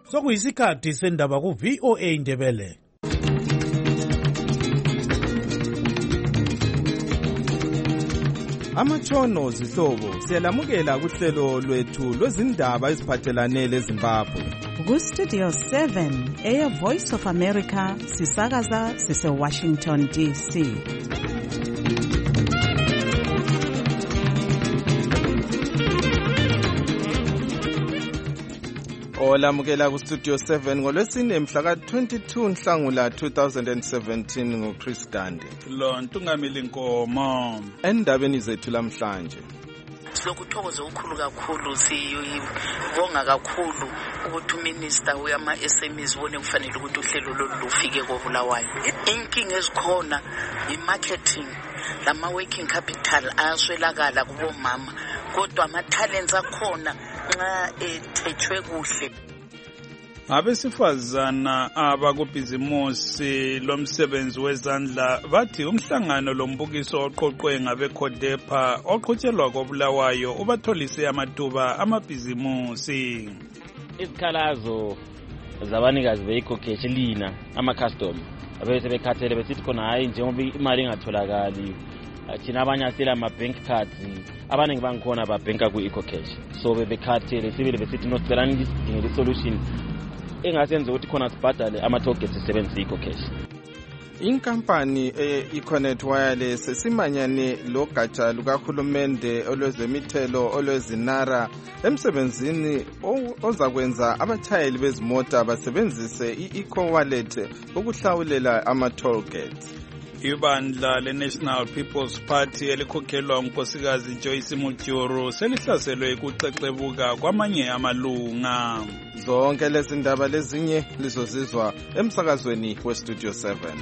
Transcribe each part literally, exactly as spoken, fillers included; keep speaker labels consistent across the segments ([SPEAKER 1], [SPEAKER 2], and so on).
[SPEAKER 1] Sokuyisikhathi sendaba ku V O A Ndebele.
[SPEAKER 2] Amatshono zihlobo siyalamukela kuhlelo lwethu lwezindaba eziphathelane leZimbabwe.
[SPEAKER 3] Ku Studio seven, Air Voice of America, sisakaza sise Washington D C.
[SPEAKER 2] Olamukela ku Studio seven ngolwesine mhla ka twenty-two Nhlangula two thousand seventeen nguChris Gandhi.
[SPEAKER 4] Lo Ntungamili Nkomo.
[SPEAKER 2] Endabeni zethu lamhlanje.
[SPEAKER 5] Silokuthokoza ukukhulu kakhulu siyibonga kakhulu ukuthi uminister uyama S M Es wone kufanele ukuthi uhlelo lolu lufike koBulawayo. Inkinga ezikhona imarketing, lama working capital ayaswelakala kubomama, kodwa ama talents akhona nxa ethethwe kuhle.
[SPEAKER 4] Abesifazana abakubhizimusi lomsebenzi wezandla bathi umhlangano lombukiso oqoqwe ngabeCODEPA oqhutshelwa koBulawayo ubatholise amathuba amabhizimusi.
[SPEAKER 6] Izikhalazo zabanikazi beikhokeshi lina ama-custom abese bekhathele besithi khona hayi njengoba imali ingatholakali thina abanye asela ama-bank cards abaningi bangikhona babhenka ku-ecocash, so bebekhathele sibile besithi nosicelani isidingele isolution engasenze ukuthi khona sibhadale ama-tollgate sisebenzisa i-ecocash.
[SPEAKER 2] Inkampani e-Econet Wireless simanyane logatsha lukahulumende olwezemithelo olwezinara emsebenzini ozakwenza abatshayeli bezimota basebenzise i-eco-wallet ukuhlawulela ama-tollgates.
[SPEAKER 4] Ibandla le-National People's Party elikhokhelwa unkosikazi Joyce Mujuru selihlaselwe ukuxexebuka kwamanye amalunga.
[SPEAKER 2] Zonke lezi ndaba lezinye lizozizwa emsakazweni weStudio seven.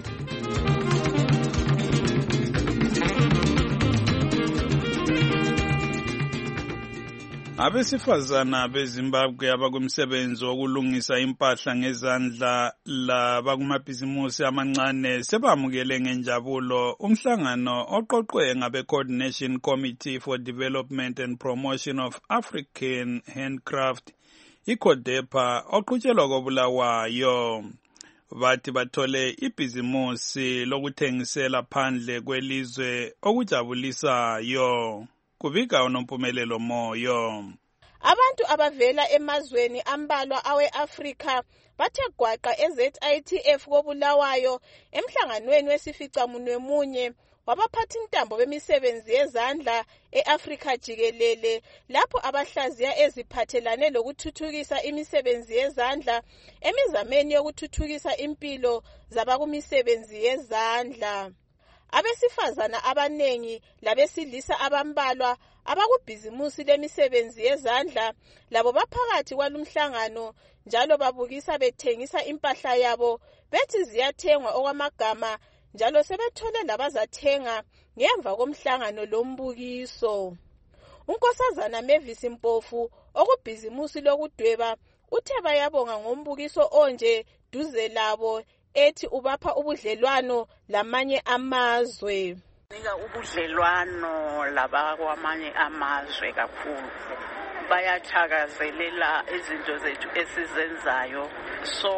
[SPEAKER 4] Abesifazana beZimbabwe abakumsebenzi wokulungisa impahla ngezandla labakumabhizimusi amancane sebamukele ngenjabulo umhlangano oqoqwe ngabe-Coordination Committee for Development and Promotion of African Handcraft, i-CODEPA, oqhutshelwa koBulawayo. Bathi bathole ibhizimusi lokuthengisela phandle kwelizwe okujabulisayo. Kubika uNompumelelo Moyo.
[SPEAKER 7] Abantu abavela emazweni ambalwa awe-Afrika bathe gwaqa e-Z I T F koBulawayo emhlanganweni wesificamunwe munye wabaphathintambo bemisebenzi yezandla e-Afrika jikelele, lapho abahlaziya eziphathelane lokuthuthukisa imisebenzi yezandla emizameni yokuthuthukisa impilo zabakumisebenzi yezandla. Abesifazana abanengi labesilisa abambalwa abakubhizimusi lemisebenzi yezandla labo baphakathi kwalumhlangano njalo babukisa bethengisa impahla yabo bethi ziyathengwa okwamagama njalo sebethole labazathenga ngemva komhlangano lombukiso. Unkosazana Mavis Mpofu okubhizimusi lokudweba uthe bayabonga ngombukiso onje duze labo, ethi ubapha ubudlelwano lamanye amazwe.
[SPEAKER 5] Nika ubudlelwano labakwamanye amazwe kakhulu. Bayathakazelela izinto zethu esizenzayo, so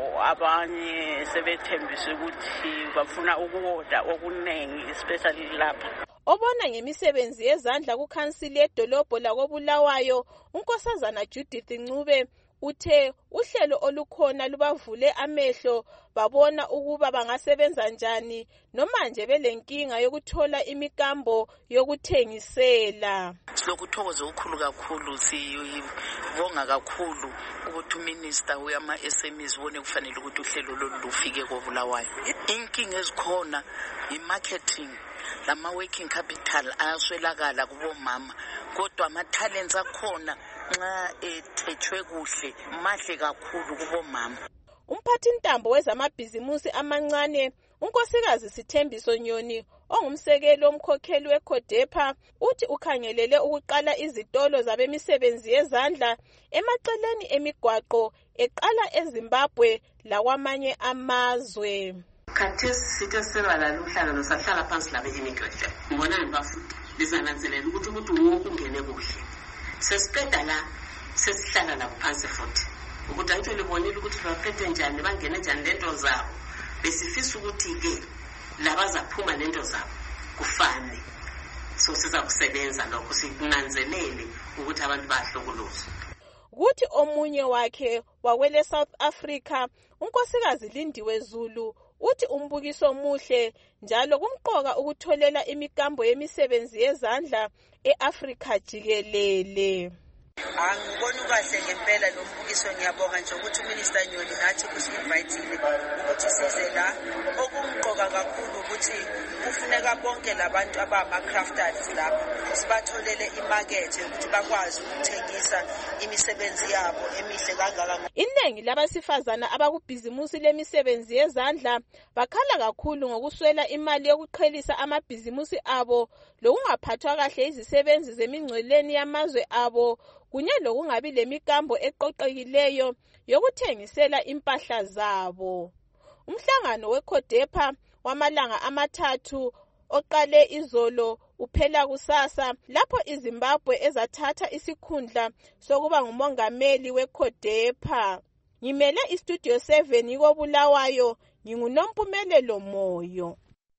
[SPEAKER 5] abanye sebethembisa ukuthi bafuna ukuwoda okunengi, especially lapha.
[SPEAKER 7] Obona ngemisebenzi yezandla kukhansili yedolobho lakoBulawayo, unkosazana Judith Ncube uthe uhlelo olukhona lubavule amehlo babona ukuba bangasebenza njani noma nje belenkinga yokuthola imikambo yokuthengisela.
[SPEAKER 5] Silokuthokoza ukukhulu kakhulu siyibonga kakhulu ukuthi uminister uyama S M Es wone kufanele ukuthi uhlelo lolu lufike koBulawayo. Inkinga ezikhona imarketing, lama working capital ayaswelakala kubomama, kodwa ama talents akhona nxa ethethwe kuhle mahle kakhulu kubomama.
[SPEAKER 7] Umphathintambo wezamabhizimusi amancane unkosikazi Sithembiso Nyoni ongumsekeli omkhokheli weCODEPA uthi ukhangelele ukuqala izitolo zabemisebenzi yezandla emaceleni emigwaqo eqala eZimbabwe lakwamanye amazwe.
[SPEAKER 8] Khathesi sithe sebala luhlangano sahlala phansi labe immigration. Ngibona ngibafundi lizananzelela ukuthi umuntu wonke ungene kuhle. Sesiqeda la sesihlala la phansi futhi. ukuthi actually bonile ukuthi baphethe njani bangene njani lento zabo besifisa ukuthi-ke labazaphuma lento zabo kufane so siza kusebenza lokho sikunanzelele ukuthi abantu bahlokolozwa.
[SPEAKER 7] Kuthi omunye wakhe wakwele South Africa unkosikazi Lindiwe Zulu uthi umbukiso omuhle njalo kumqoka ukutholela imikambo yemisebenzi yezandla eAfrika jikelele.
[SPEAKER 9] Angibona kahle ngempela lo mbukiso, ngiyabonga nje ukuthi uMinister Nyoni nathi usi-invitile ukuthi size la. Okumqoka kakhulu ukuthi kufuneka bonke labantu abama-crafters lapho sibatholele imakethe ukuthi bakwazi ukuthengisa imisebenzi yabo emihle kangaka.
[SPEAKER 7] Iningi labasifazana abakubhizimusi lemisebenzi yezandla bakhala kakhulu ngokuswela imali yokuqhelisa amabhizimusi abo lokungaphathwa kahle izisebenzi zemingcweleni yamazwe abo kunye lokungabi lemikambo eqoqekileyo yokuthengisela impahla zabo. Umhlangano weCODEPA wamalanga amathathu oqale izolo uphela kusasa lapho iZimbabwe ezathatha isikhundla sokuba ngumongameli weCODEPA. Ngimele iStudio seven yikoBulawayo, nginguNompumelelo Moyo.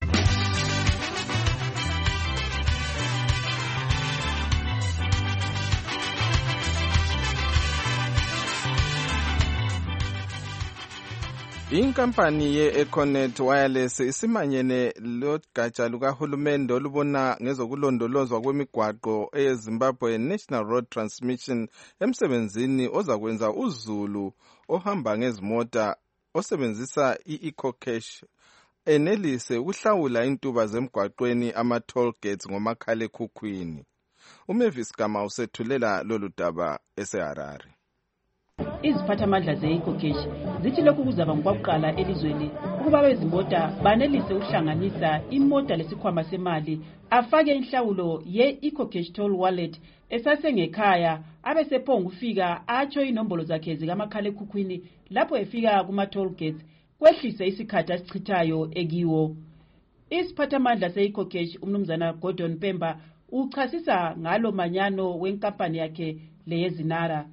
[SPEAKER 2] Inkampani ye-Econet Wireless isimanyene logatsha lukahulumende olubona ngezokulondolozwa kwemigwaqo eZimbabwe National Road Transmission emsebenzini ozakwenza uzulu ohamba ngezimota osebenzisa i-EcoCash enelise ukuhlawula intuba zemgwaqweni ama-toll gates ngomakhalekhukhwini. uMavis Gama usethulela lolu daba eseHarare.
[SPEAKER 10] Iziphathamandla ze-EcoCash zithi lokhu kuzaba ngokwakuqala elizweni ukuba abezimota banelise ukuhlanganisa imota lesikhwama semali afake inhlawulo ye-EcoCash Toll Wallet esasengekhaya abesephonga ufika atsho inombolo zakhe zikamakhalekhukhwini lapho efika kuma-toll gates kwehlise isikhathi asichithayo ekiwo. Isiphathamandla se-EcoCash umnumzana Gordon Pemba uchasisa ngalo manyano wenkampani yakhe leyezinara.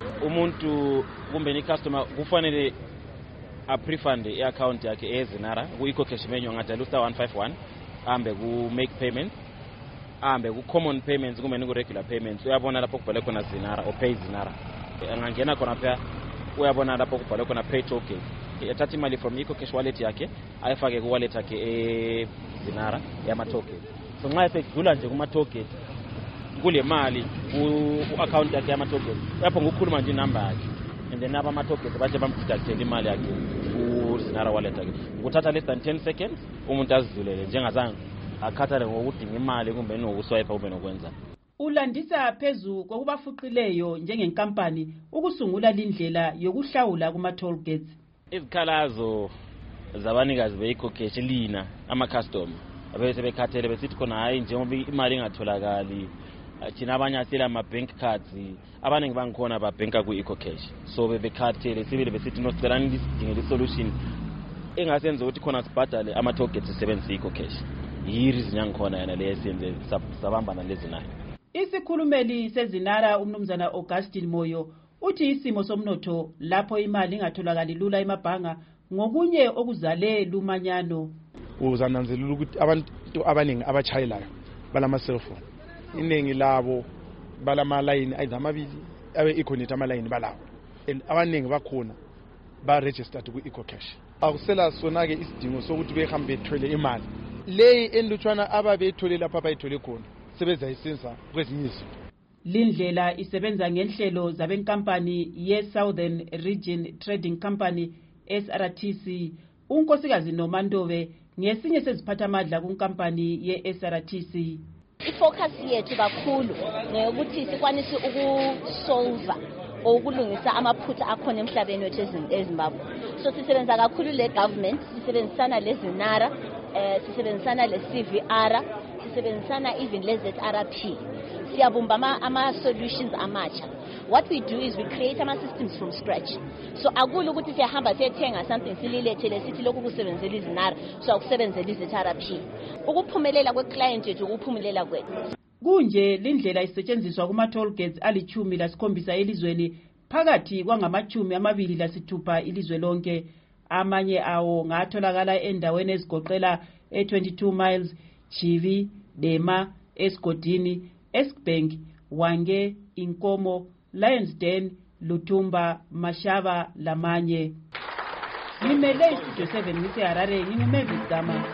[SPEAKER 6] Umuntu kumbe ni customer kufanele a prefund i-account yakhe ezinara ku-EcoCash menu angadala star one five one ambe ku make payment ambe ku common payments kumbe ni ku regular payments uyabona lapho kubhale khona zinara or pay zinara angangena khona phela uyabona lapho kubhale khona pay token yathatha imali from EcoCash wallet yakhe ayifake ku wallet yakhe ezinara yama token so nxa esedlula nje kuma token kule mali ku-account yakhe yama-token lapho ngokukhuluma nje inamba yakhe and then aba ama-token bahle bamdeductele imali yakhe ku-zinara wallet yakhe kuthatha less than ten seconds umuntu azidlulele njengazange akhathale ngokudinga imali kumbe nokuswipe kumbe nokwenza.
[SPEAKER 10] Ulandisa phezu kokubafuqileyo njengenkampani ukusungula lindlela yokuhlawula kuma-toll gates.
[SPEAKER 6] Izikhalazo zabanikazi be-EcoCash lina ama-customer abese bekhathele besithi khona hayi njengoba imali ingatholakali thina abanye asela ama-bank cards abaningi bangikhona babhenka ku-EcoCash so bebekhathele sibile besithi nosicelani lisidingele isolution engasenza ukuthi khona sibhadale ama-toll gates sisebenzisa i-EcoCash. Yireason yangikhona yana leyo siyenze sabambana lezi nayo.
[SPEAKER 10] Isikhulumeli sezinara umnumzana Augustine Moyo uthi isimo somnotho lapho imali ingatholakali lula emabhanga ngokunye okuzale lumanyano.
[SPEAKER 11] Uzananzelela ukuthi abantu abaningi abachayelayo balama cellphone iningi labo balama line ayizamabili abe-Econet ama-line balawo and abaningi bakhona ba-registered ku-EcoCash. Akusela sona-ke isidingo sokuthi behambe bethwele imali leyi endutshwana ababethole lapha bayithole khona sebezayisenza kwezinye izinto.
[SPEAKER 10] Lindlela isebenza ngenhlelo zabenkampani ye-Southern Region Trading Company S R T C. Unkosikazi Nomandove ngesinye seziphathamandla kunkampani ye-S R T C.
[SPEAKER 12] Ifocus yethu kakhulu ngokuthi sikwanise ukusolva okulungisa amaphutha akhona emhlabeni wethu eZimbabwe. So sisebenza kakhulu le government, sisebenzisana lezinara, eh sisebenzisana le C V R, sisebenzisana even le Z R P. Siyabumba ama, ama solutions amacha. What we do is we create ama systems from scratch. So akulu ukuthi siyahamba siyethenga something sililethele sithi lokhu kusebenzela izinara so akusebenzela i Z R P. Ukuphumelela kwe-client yethu ukuphumelela kwethu.
[SPEAKER 10] Kunje lindlela isetshenziswa kuma-toll gates alichumi lasikhombisa elizweni phakathi kwangamachumi amabili lasithupha ilizwe lonke. Amanye awo ngatholakala endaweni ezigoqela e-twenty-two miles, Chivi, Dema, Esgodini, Eskbank, Wange, Inkomo, Lionsden, Lutumba, Mashaba lamanye. Ngimele istudio seven ngiseharare nginguMavis Gama.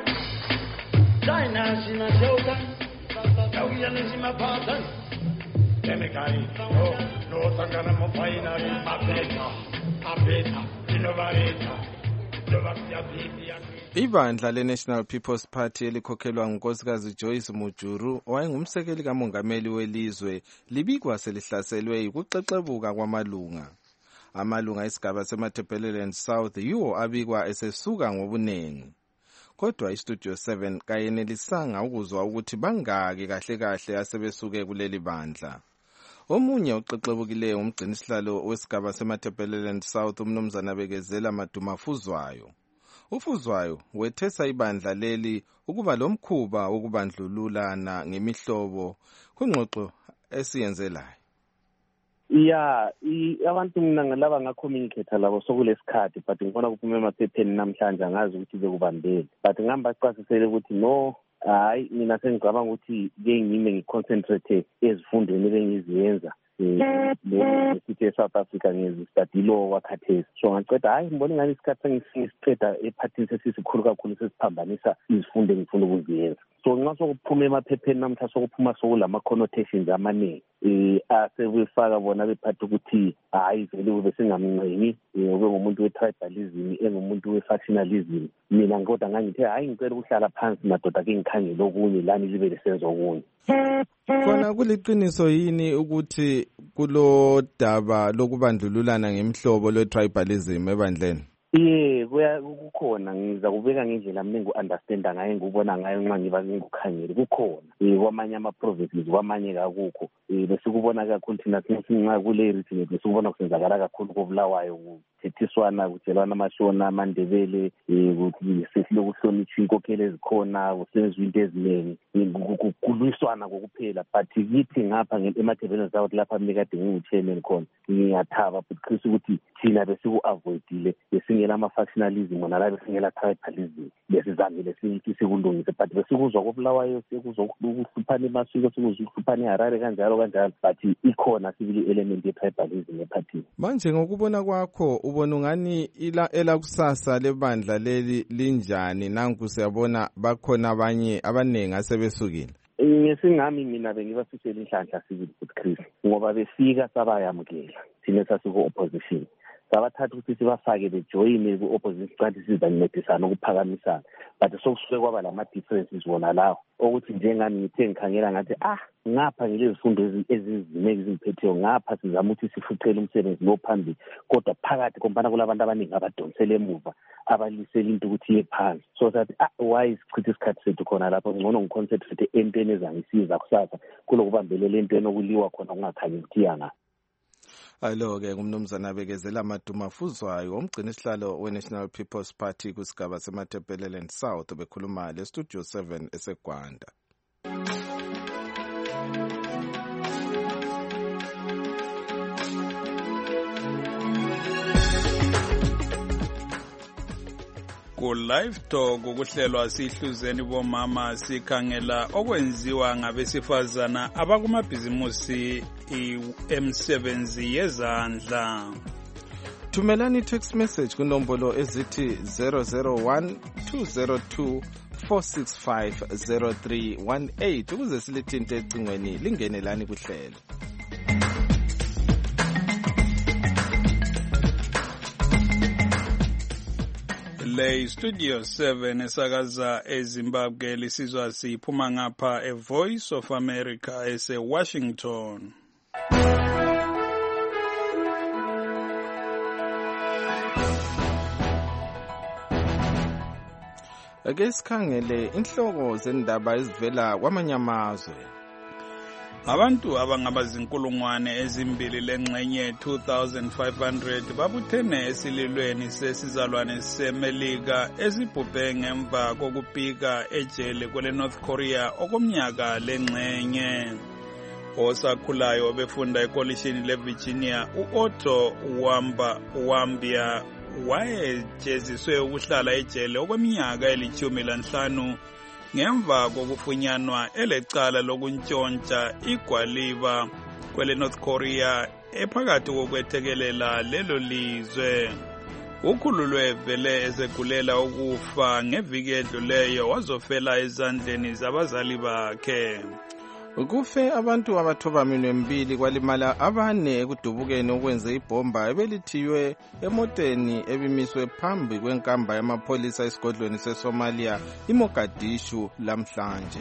[SPEAKER 13] China sina shota tawiyana sima patan Demekai no no sangana mo finali apeta apeta inovareta dovakia bibia.
[SPEAKER 2] Ibandla le-National People's Party elikhokhelwa ngunkosikazi Joyce Mujuru owayengumsekeli kamongameli welizwe libikwa selihlaselwe ukuxexebuka kwamalunga. Amalunga esigaba seMatabeleland South yiwo abikwa esesuka ngobuningi. Kodwa iStudio seven kayenelisanga ukuzwa ukuthi bangaki kahle kahle asebesuke kuleli bandla. Omunye uxexebukileyo umgcinisihlalo wesigaba seMatabeleland South umnumzana Bekezela Madumafuzwayo. Ufuzwayo wethesa ibandla leli ukuba lomkhuba wokubandlululana ngemihlobo kwingxoxo esiyenzelayo.
[SPEAKER 14] Yeah, abantu mina ngalaba ngacommunicate labo sokulesikhathi but ngibona kuphume emaphepheni namhlanje ngazi ukuthi bekubambele but ngihamba sicasisele ukuthi no hayi mina sengicabanga ukuthi ke ngime ngiconcentrate ezifundweni bengiziyenza sithi eSouth Africa ngizistadilo wakhathesi so ngaceda hayi ngibona ngani isikhathi sengisiceda ephathini sesisikhulu kakhulu sesiphambanisa izifundo engifuna ukuziyenza so nxa sokuphuma emaphepheni namhla sokuphuma sokulama connotations amaningi eh asebefaka bona bephatha ukuthi hayi vele ube singamncengi ube ngumuntu we-tribalism engumuntu we-factionalism mina ngodwa ngangithe hayi ngicela ukuhlala phansi madoda ke ngikhangele okunye lani libe lesenzo okunye.
[SPEAKER 2] Kona kuliqiniso yini ukuthi kulo daba lokubandlululana ngemihlobo le-tribalism ebandleni?
[SPEAKER 14] Yeah, kuya kukhona ngiza kubeka ngendlela mina ngu-understanda ngayo ngubona ngayo nxa ngiba ngikukhangele kukhona eh kwamanye ama-provinces kwamanye kakukho eh besikubona kakhulu thina sincinca kule region besikubona kusenzakala kakhulu kobulawayo kuthethiswana kutshelwana amashona amandebele eh ukuthi sesilokuhlonipha inkokhelo ezikhona kusenziwa into eziningi kulwiswana kokuphela but kithi ngapha eMatabeleland South lapha mina kade ngingu-chairman khona ngiyathaba but Chris ukuthi thina besiku-avoidile besingela ama-factionalism wona la besingela tribalism besizamile sithi sikulungise but besikuzwa kobulawayo sikuzwa ukuhluphana emasiko sikuzwa ukuhluphana eHarare kanjalo kanjalo but ikhona sibili element ye-tribalism ephathini.
[SPEAKER 2] Manje ngokubona kwakho ubona ngani ila elakusasa lebandla leli linjani nanku siyabona bakhona abanye abanengi asebesukile?
[SPEAKER 14] Ngesingami mina bengibafisela inhlanhla sibili futhi Chris ngoba befika sabayamukela thina sasiku-opposition sabathatha ukuthi sibafake bejoyine ku-opposition kanti sizancedisana ukuphakamisana but sokusuke kwaba lama-differences wona lawo ukuthi njengami ngithe ngikhangela ngathi ah ngapha ngilezifundo ezinzima ezingiphetheyo ngapha sizama ukuthi sifuqele umsebenzi lo phambili kodwa phakathi kompana kulabantu abaningi abadonsela emuva abalisela into ukuthi iye phansi so sathi ah why sichitha isikhathi sethu khona lapho ngcono ngiconcentrate entweni ezangisiza kusasa kulokubambelela entweni okuliwa khona kungakhanyi ukuthi yana.
[SPEAKER 2] Alo-ke ngumnumzana Bekezela Madumafuzwayo umgcinisihlalo we-National People's Party kusigaba seMatabeleland South bekhuluma le-Studio seven eseGwanda.
[SPEAKER 4] Ku-Live Talk ukuhlelwa sihluzeni bomama sikhangela okwenziwa ngabesifazana abakumabhizimusi emsebenzi yezandla.
[SPEAKER 2] Thumelani text message kunombolo ezithi zero zero one two zero two four six five zero three one eight ukuze silithinte ecingweni lingenelani kuhlelo.
[SPEAKER 4] Le Studio seven esakaza eZimbabwe lisizwa siphuma ngapha eVoice of America ese Washington.
[SPEAKER 2] Ake sikhangele inhloko zendaba ezivela kwamanye amazwe.
[SPEAKER 4] Abantu abangabazinkulungwane ezimbili lengxenye two thousand five hundred babuthene esililweni sesizalwane seMelika esibhubhe ngemva kokupika ejele kwele North Korea okomnyaka lengxenye. osakhulayo befunda ekolishini leVirginia u-Otto Wamba Wambia wayejeziswe ukuhlala ejele okweminyaka elithumi lanhlanu ngemva kokufunyanwa elecala lokuntshontsha igwaliba kwele North Korea ephakathi kokwethekelela lelo lizwe. Ukhululwe vele ezegulela ukufa ngeviki edluleyo wazofela ezandleni zabazali bakhe.
[SPEAKER 2] Kufe abantu abathobaminwe mbili kwalimala abane ekudubukeni okwenze ibhomba ebelithiywe emoteni ebimiswe phambi kwenkamba yamapholisa esigodlweni seSomalia iMogadishu lamhlanje.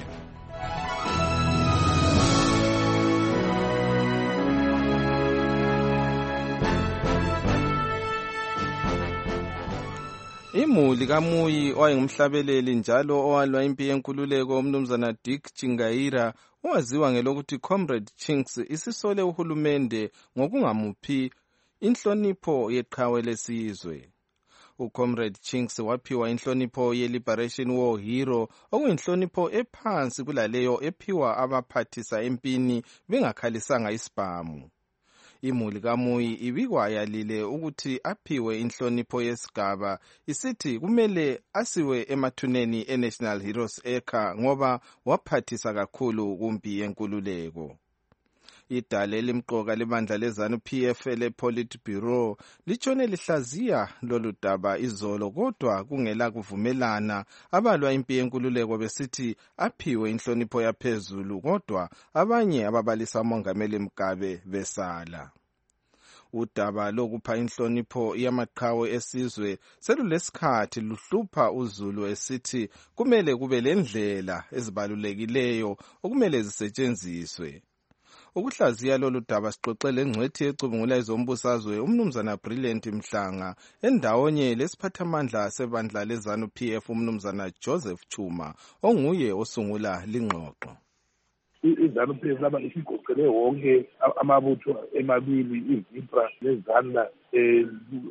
[SPEAKER 2] Imuli kaMuyi owayengumhlabeleli njalo owalwa impi yenkululeko umnumzana Dick Chingaira owaziwa ngelokuthi Comrade Chinks isisole uhulumende ngokungamuphi inhlonipho yeqhawe lesizwe. uComrade Chinks waphiwa inhlonipho ye-Liberation War Hero okuyinhlonipho ephansi kulaleyo ephiwa abaphathisa empini bengakhalisanga isibhamu. Imuli kaMuyi ibikwa yalile ukuthi aphiwe inhlonipho yesigaba isithi kumele asiwe emathuneni eNational Heroes Acre ngoba waphathisa kakhulu kumpi yenkululeko. Idale elimqoka lebandla lezanu P F le-Politburo litshone lihlaziya lolu daba izolo kodwa kungela kuvumelana abalwa impi yenkululeko besithi aphiwe inhlonipho yaphezulu kodwa abanye ababalisa uMongameli Mugabe besala. Udaba lokupha inhlonipho yamaqhawe esizwe selulesikhathi luhlupha uZulu esithi kumele kube lendlela ezibalulekileyo okumele zisetshenziswe. Ukuhlaziya lolu daba sixoxele ngcwethi ecubungula izombusazwe umnumzana Brilliant Mhlanga endawonye lesiphathamandla sebandla lezanu P F umnumzana Joseph Chuma onguye osungula lingxoxo.
[SPEAKER 15] izanu P F laba isigoqele wonke amabutho emabili iZipra lezana eh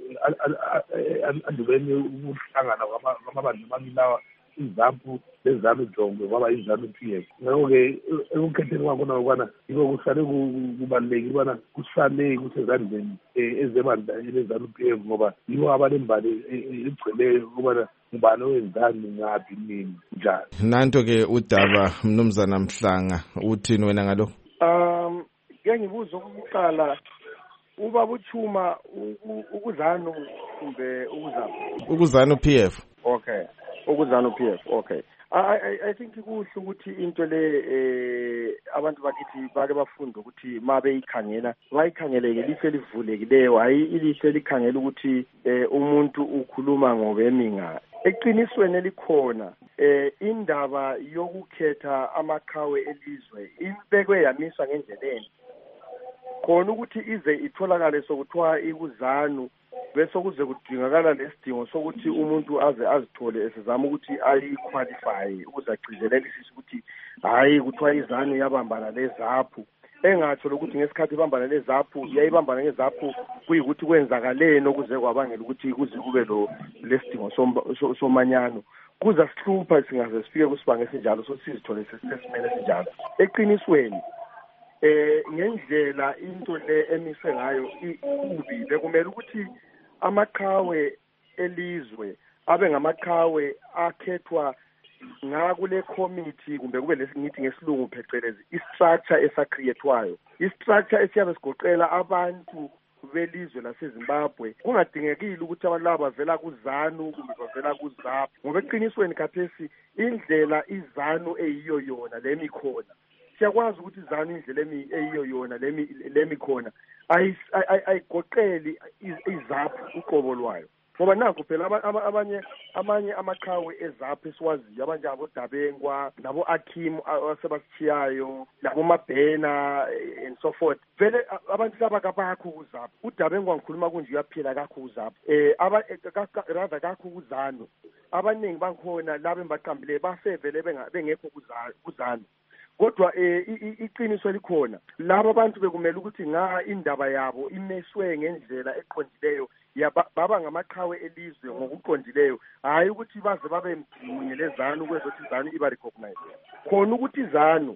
[SPEAKER 15] andubeni ukuhlangana kwamabandla amabili lawa izaphu lezanu Jongwe kwaba izanu P F. Ngakho-ke ekukhetheni kwakhona ukubana yiko kusale kubalulekile ukubana kusale kusezandleni ezebandla lezanu P F ngoba yibo abalembali egcweleyo ukubana ngubani wenzani ngaphi nini njani.
[SPEAKER 2] Nanto-ke udaba mnumzana Mhlanga uthini wena ngalo?
[SPEAKER 16] Um ke ngibuza ukuqala ubaba uChuma ukuzanu kumbe ukuzana
[SPEAKER 2] ukuzana P F.
[SPEAKER 16] Okay. Ukuzana P F. Okay. I I I think kuhle ukuthi into le eh abantu bakithi bake bafunda ukuthi mabe ikhangela bayikhangeleke lihle livulekileyo hayi ilihle likhangela ukuthi eh umuntu ukhuluma ngobeminga. Eqinisweni elikhona eh indaba yokukhetha amaqhawe elizwe ibekwe yamiswa ngendleleni khona ukuthi ize itholakale sokuthiwa ikuzanu bese kuze kudingakala lesidingo sokuthi umuntu aze azithole esizama ukuthi ayiqualify ukuze agcizelelise ukuthi hayi kuthiwa izanu yabambana lezaphu engatsho lokuthi ngesikhathi ibambana lezaphu yayibambana ngezaphu kuyikuthi kwenzakaleni okuze kwabangela ukuthi kuze kube lo lesidingo somanyano kuza sihlupha singaze sifike kusibanga esinjalo so sizithole sesimele esinjalo. Eqinisweni eh ngendlela into le emiswe ngayo ubi bekumele ukuthi amaqhawe elizwe abe ngamaqhawe akhethwa ngakule committee kumbe kube lesingithi ngesilungu phecelezi istructure esacreatwayo istructure esiyabe sigoqela abantu belizwe laseZimbabwe kungadingekile ukuthi abantu laba bavela kuzanu kumbe bavela kuzaphu ngoba eqinisweni khathesi indlela izanu eyiyo yona lemikhona siyakwazi ukuthi izanu indlela eyiyo yona lemi lemikhona ayigoqeli izaphu uqobo lwayo ngoba nakho phela abanye amanye amaqhawe ezaphu esiwaziyo abanje aboDabengwa nabo Akim asebasithiyayo labo Mabhena and so forth vele abantu laba kabakho kuzaphu uDabengwa ngikhuluma kunje uyaphila kakho kuzaphu eh aba rather kakho kuzano abaningi bankhona laba embaqambile bafevele bengekho kuzano kodwa eh iqiniso likhona laba abantu bekumele ukuthi nga indaba yabo imeswe ngendlela eqondileyo baba ngamaqhawe elizwe ngokuqondileyo hayi ukuthi baze babe mdingi lezanu kwezothi izanu iba recognize khona ukuthi izanu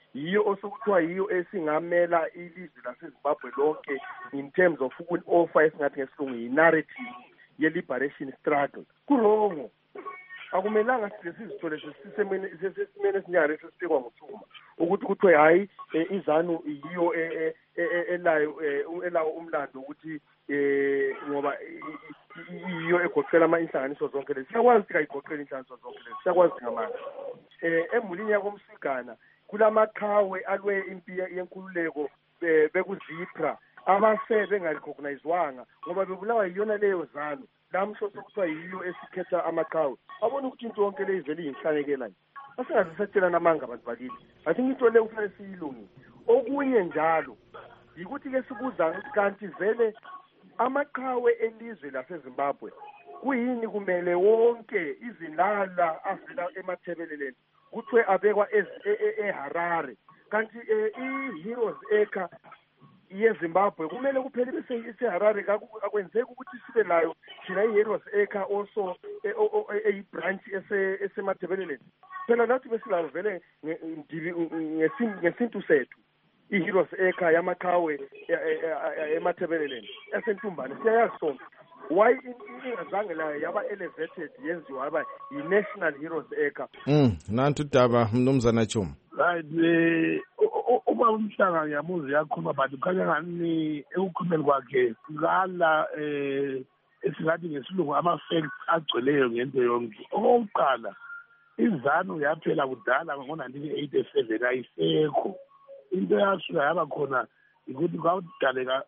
[SPEAKER 16] yiyo osokuthiwa yiyo esingamela ilizwe laseZimbabwe lonke in terms of uku-offer esingathi ngesilungu yi-narrative ye-liberation struggle. Kurongo. Akumelanga size sizithole sesimene esinjani esisikwa nguthuma ukuthi kuthiwe hayi izanu yiyo elayo elawo umlando ukuthi ngoba yiyo egoqela ama-inhlanganiso zonke lezi. Siyakwazi ukuthi kayigoqela inhlanganiso zonke lezi, siyakwazi ngamandla. Emulini yakomsugana kulamaqhawe alwe impi yenkululeko bekuzipra abase bengarecogniziwanga ngoba bebulawa yiyona leyo zanu. Lamhlo sokuthiwa yiyo esikhetha amaqhawe. Abona ukuthi into yonke le ivele iyinhlanekela nje. Asingazisetshela namanga abantu bakithi. I think into le kufanele siyilungise. Okunye njalo yikuthi ke sibuza ukuthi kanti vele amaqhawe elizwe laseZimbabwe kuyini kumele wonke izilala avela emathebeleleni kuthiwe abekwa eHarare kanti i-Heroes Acre yeZimbabwe kumele kuphele bese iseHarare akwenzeki ukuthi sibe nayo thina i-Heroes Acre also eyi-branch esemathebeleleni. Phela nathi besilayo vele ngesintu sethu i-Heroes Acre yamaqhawe emathebeleleni esentumbane siyayazi sonke. Why ingazange layo yaba elevated yenziwa yaba yi-National Heroes Acre?
[SPEAKER 2] Mm, nantu daba mnumzana Chuma.
[SPEAKER 15] Right, eh uma umhlanga ngiyamuzi yakhuluma but ukhanya ngani ekukhulumeni kwakhe ngala eh esingathi ngesilungu ama-facts agcweleyo ngento yonke. Okokuqala izanu yaphela kudala ngo-nineteen eighty-seven ayisekho. Into yasuka yaba khona ukuthi kwakudaleka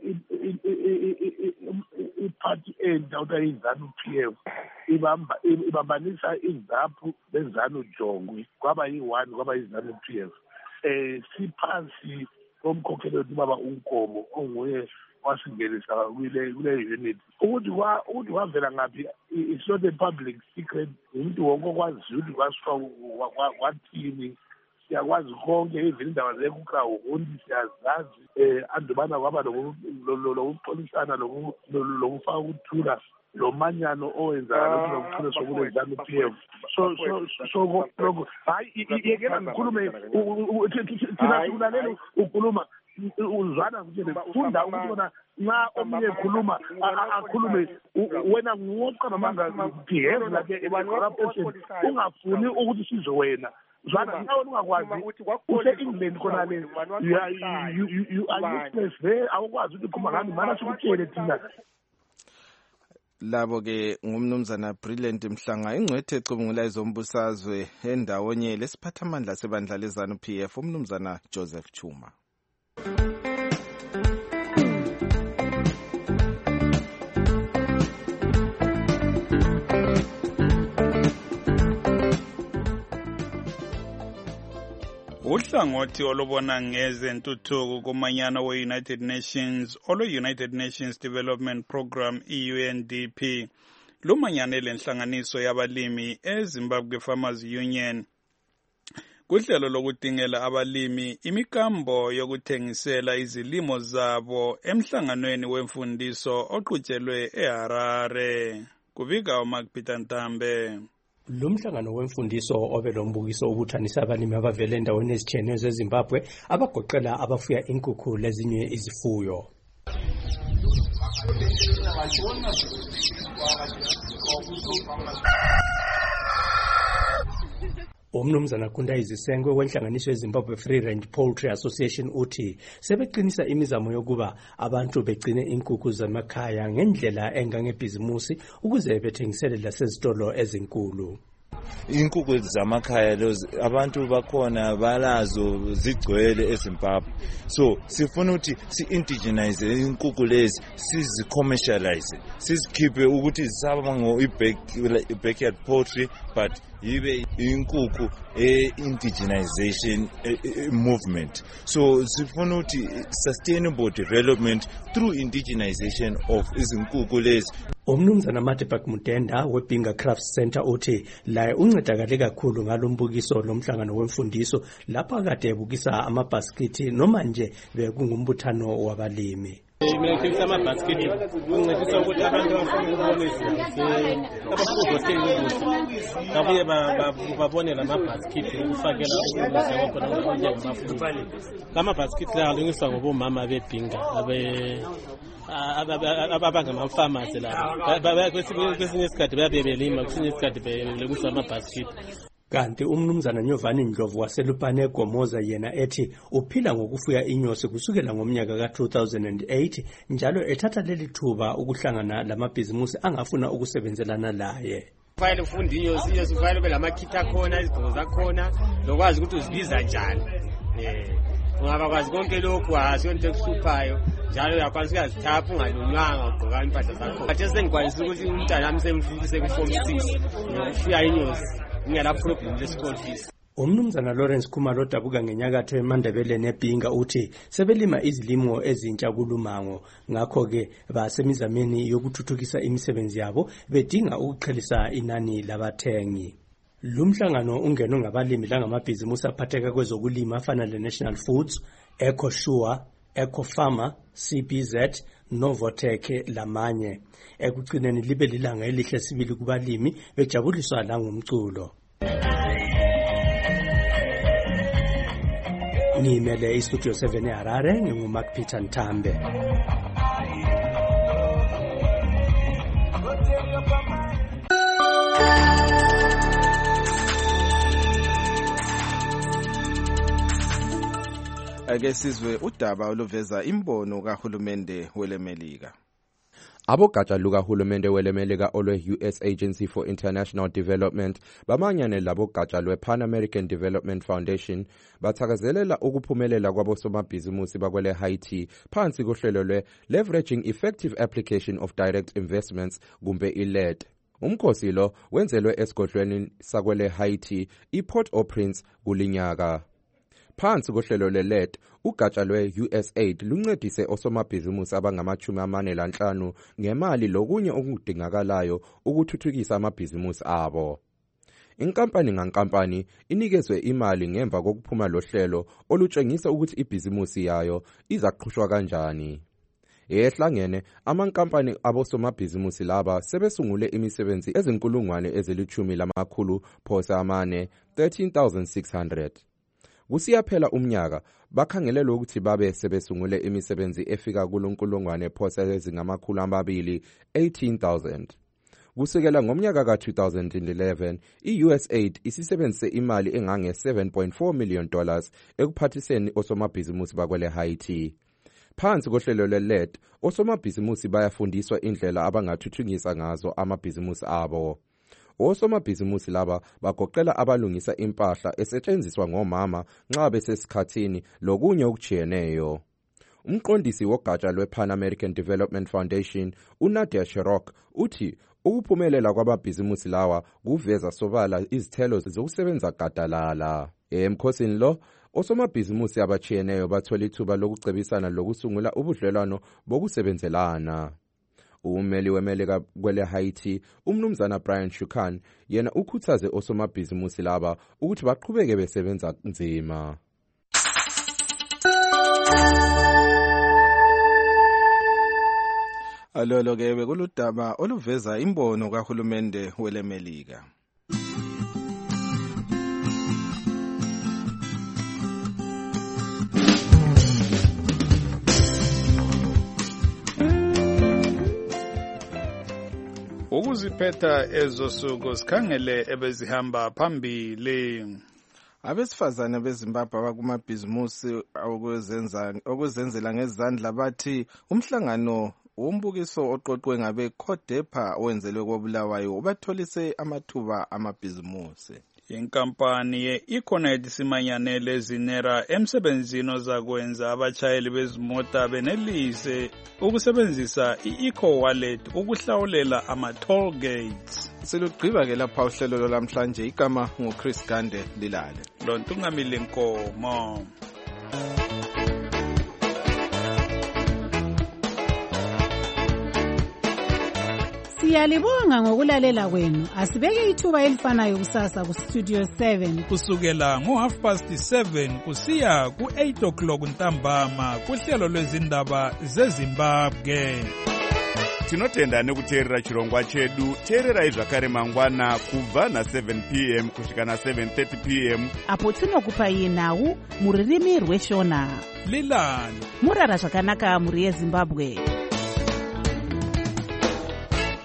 [SPEAKER 15] i-party entsha kuthiwa izanu P F ibambanisa izaphu lezanu Jongwe kwaba yi-one kwaba izanu P F. Eh siphansi komkhokheli wethu baba uNkomo onguye wasingenisa kule kule unit ukuthi kwa ukuthi wavela ngaphi it's not a public secret umuntu wonke okwaziyo ukuthi kwasifwa kwathini siyakwazi konke even indaba zekukawo undi siyazazi eh andubana kwaba lokuxolisana lokufaka ukuthula lo manyano owenzakala lokuthula sokule izanu P F. So so so lokho hayi yekela ngikhulume thina sikulalelo ukhuluma uzwana nje funda ukuthi bona nxa omunye ekhuluma akhulume wena nguwoqaba manga kuphihero lakhe ecorruption ungafuni ukuthi sizo wena zwana nxa ungakwazi use England khona le you you you are useless there awukwazi ukuthi ukhuluma ngani mana sikutshele thina.
[SPEAKER 2] Labo ke ngumnumzana Brilliant Mhlanga ingcwethe ecubungula izombusazwe endawonye lesiphathamandla sebandla lezanu P F umnumzana Joseph Chuma.
[SPEAKER 4] Uhlangothi olubona ngezentuthuko kumanyano we-United Nations olo-United Nations Development Program I U N D P lumanyanele nhlanganiso yabalimi eZimbabwe Farmers Union kuhlelo lokudingela abalimi imikambo yokuthengisela izilimo zabo emhlanganweni wemfundiso oqhutshelwe eHarare. Kubika uMark Peter Ntambe.
[SPEAKER 17] Lumhlangano wemfundiso obe lombukiso ubuthanisa abalimi abavela endaweni ezitshiyeneyo zeZimbabwe abagoqela abafuya inkukhu lezinye izifuyo. Umnumzana Kunda Izisengwe wenhlanganiso yeZimbabwe Free Range Poultry Association uthi sebeqinisa imizamo yokuba abantu begcine inkukhu zamakhaya ngendlela engangebhizimusi ukuze bethengisele lasezitolo ezinkulu.
[SPEAKER 18] Inkukhu zamakhaya lezo abantu bakhona balazo zigcwele eZimbabwe, so sifuna ukuthi si-indigenize inkukhu lezi sizi-commercialize sizikhiphe ukuthi zisaba ngo-backyard poultry but yibe inkukhu e-indigenization movement. So sifuna ukuthi sustainable development through indigenization of izinkukhu lezi.
[SPEAKER 17] Umnumzana Matebak Mutenda weBinga Crafts Center uthi la uncedakale kakhulu ngalombukiso lomhlangano wemfundiso lapha kade ebukisa amabhaskithi noma nje bekungumbuthano wabalimi.
[SPEAKER 19] mina ngithengisa amabhasiketi kuncedisa ukuthi abantu abafuna ukubona izinto abafuna ukuthenga ukudla babuye babone lamabhasiketi ukufakela ukudla kwakhona okunjengamafutha. Lamabhasiketi lawo alungiswa ngobomama bebhinga abangamafamasi labo. Kwesinye isikhathi bayabe belima, kwesinye isikhathi belungisa amabhasiketi.
[SPEAKER 17] Kanti umnumzana Nyovani Ndlovu waselupane eGomoza yena ethi uphila ngokufuya inyosi kusukela ngomnyaka ka two thousand eight njalo ethatha leli thuba ukuhlangana lamabhizimusi angafuna ukusebenzelana laye.
[SPEAKER 20] Kufanele ufunde inyosi, inyosi kufanele ube lamakhithi akhona, izigqoko zakhona, lokwazi ukuthi uzibiza njani. Eh, ungaba kwazi konke lokhu asiyonto ekuhluphayo, njalo uyakwazi ukuzithapha ungalunywanga ugqoka impahla zakho. Bathe sengikwanisa ukuthi umntana wami semfundise ku form six ngokufuya inyosi. Ngiyala problem lesikole fees.
[SPEAKER 17] Umnumzana Lawrence Khumalo odabuka ngenyakatho eMandebele neBhinga uthi sebelima izilimo ezintsha kulumango, ngakho ke basemizameni yokuthuthukisa imisebenzi yabo bedinga ukuqhelisa inani labathengi. Lumhlangano ungenwe ngabalimi langamabhizimusi aphatheka kwezokulima afana le-National Foods, EcoSure, EcoFarmer, C B Z, Novotech lamanye. Ekugcineni libe lilanga elihle sibili kubalimi bejabuliswa la ngumculo. Ngimele iStudio seven eHarare, nginguMark Peter Ntambe.
[SPEAKER 2] Ake sizwe udaba oluveza imbono kahulumende welemelika.
[SPEAKER 21] Abogatsha lukahulumende welemelika olwe-U S Agency for International Development bamanyane labogatsha lwe-Pan American Development Foundation bathakazelela ukuphumelela kwabosomabhizimusi bakwele Haiti phansi kohlelo lwe-Leveraging Effective Application of Direct Investments kumbe I L E D. Umkhosi lo wenzelwe esigodlweni sakwele Haiti i-Port-au-Prince kulinyaka. Phansi kohlelo le-L E D, ugatsha lwe-U S A I D luncedise osomabhizimusi abangamachumi amane lanhlanu ngemali lokunye okudingakalayo ukuthuthukisa amabhizimusi abo. Inkampani ngankampani inikezwe imali ngemva kokuphuma lohlelo olutshengisa ukuthi ibhizimusi yayo izaqhushwa kanjani. Ehlangene amankampani abosomabhizimusi laba sebesungule imisebenzi ezinkulungwane ezilithumi lamakhulu phose amane thirteen thousand six hundred. Kusiyaphela umnyaka bakhangelelwe ukuthi babe sebesungule imisebenzi efika kulunkulungwane phose ezingamakhulu amabili eighteen thousand. Kusukela ngomnyaka ka two thousand eleven i-U S A I D isisebenzise imali engange seven point four million dollars ekuphathiseni osomabhizimusi bakwele Haiti. Phansi kohlelo le-L E D osomabhizimusi bayafundiswa indlela abangathuthukisa ngazo amabhizimusi abo. Osomabhizimusi laba bagoqela abalungisa impahla esetshenziswa ngomama nxa besesikhathini lokunye okujiyeneyo. Umqondisi wogatsha lwe-Pan American Development Foundation uNadia Sherrock uthi ukuphumelela kwababhizimusi lawa kuveza sobala izithelo zokusebenza gadalala. Emkhosini lo osomabhizimusi abajiyeneyo bathola ithuba lokucebisana lokusungula ubudlelwano bokusebenzelana. Umeli wemelika kwele Haiti umnumzana Brian Shukan yena ukhuthaze osomabhizimusi laba ukuthi baqhubeke besebenza nzima.
[SPEAKER 2] Alolo ke bekuludaba oluveza imbono kahulumende welemelika.
[SPEAKER 4] Ukuziphetha ezosuku sikhangele ebezihamba phambili.
[SPEAKER 2] Abesifazane beZimbabwe abakumabhizimusi okuzenza okuzenzela ngezandla bathi umhlangano wombukiso oqoqwe ngabe Codepa owenzelwe koBulawayo ubatholise amathuba amabhizimusi.
[SPEAKER 4] Inkampani ye-Econet simanyanele zinera emsebenzini ozakwenza abashayeli bezimota benelise ukusebenzisa i-Eco-Wallet ukuhlawulela ama-toll gates.
[SPEAKER 2] Silugqiba ke lapha uhlelo lomhlanje igama nguChris Gande Lilale.
[SPEAKER 4] Lontungamile Nkomo.
[SPEAKER 1] Siyalibonga ngokulalela kwenu. Asibeke ithuba elifanayo kusasa ku Studio seven.
[SPEAKER 4] Kusukela ngo half past seven kusiya ku eight o'clock ntambama kuhlelo lwezindaba zeZimbabwe.
[SPEAKER 22] Tinotenda nekuteerera chirongwa chedu. Teererai zvakare mangwana kubva na seven p m kusvika na seven thirty p m
[SPEAKER 3] apo tinokupai nhau muririmi rweshona.
[SPEAKER 4] Lilani
[SPEAKER 3] murara zvakanaka muri yeZimbabwe.